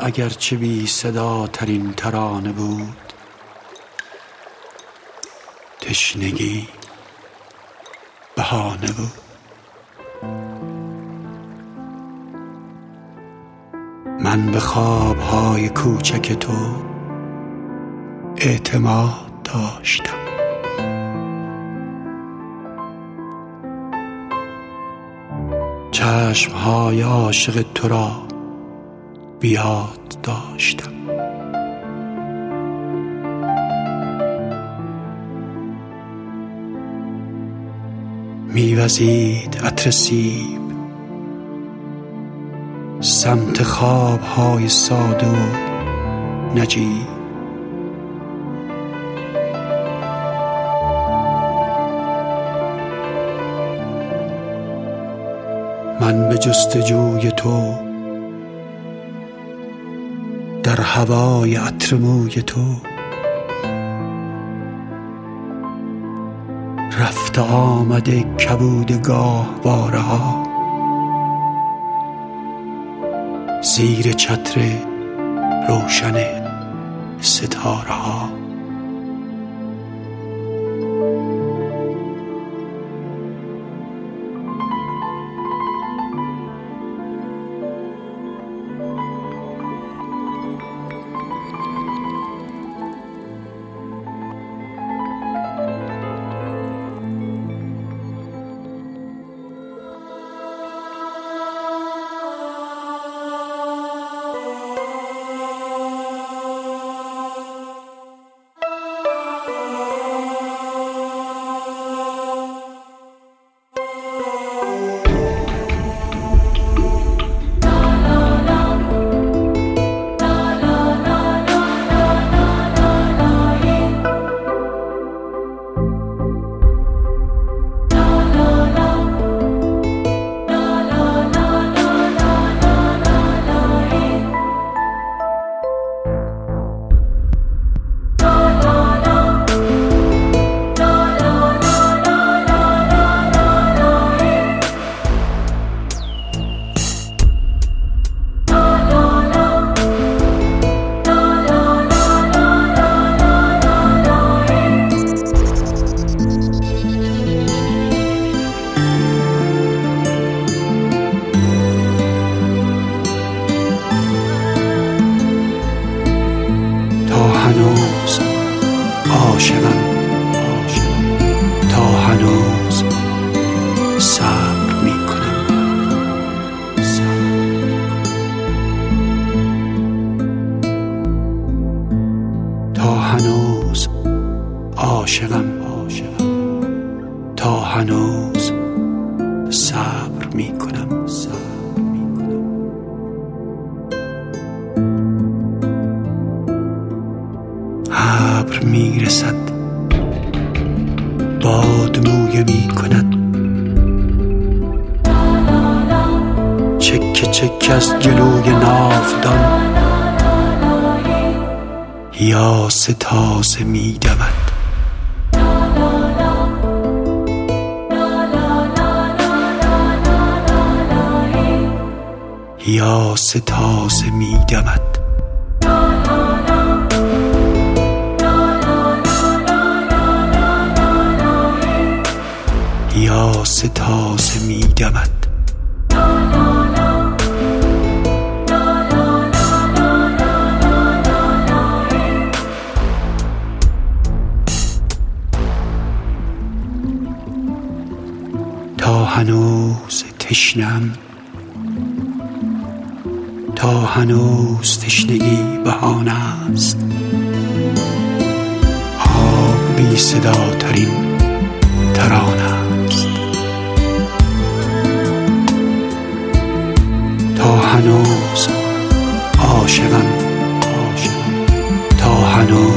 اگرچه بی صدا ترین ترانه بود، تشنگی بهانه بود. من به خوابهای کوچک تو اعتماد داشتم. چشمهای عاشق تو را بیاد داشتم. میوزید عطر سیب سمت خوابهای ساده و نجیب. من به جستجوی تو در هوای عطر موی تو رفت آمده کبود گاهواره ها زیر چتر روشن ستاره ها. هنوز عاشقم، تا هنوز صبر میکنم، تا هنوز عاشقم، تا هنوز صبر میکنم. ابر میرسد، باد مویه میکند، چکه چکه از جلوی ناودان یاس تازه میدمد. یاس تازه میدمد. یاس تازه میدمد. تا هنوز تشنم، تا هنوز تشنگی بهانه است. آب بی صدا ترین ترانه است. تا هنوز عاشقم، تا هنوز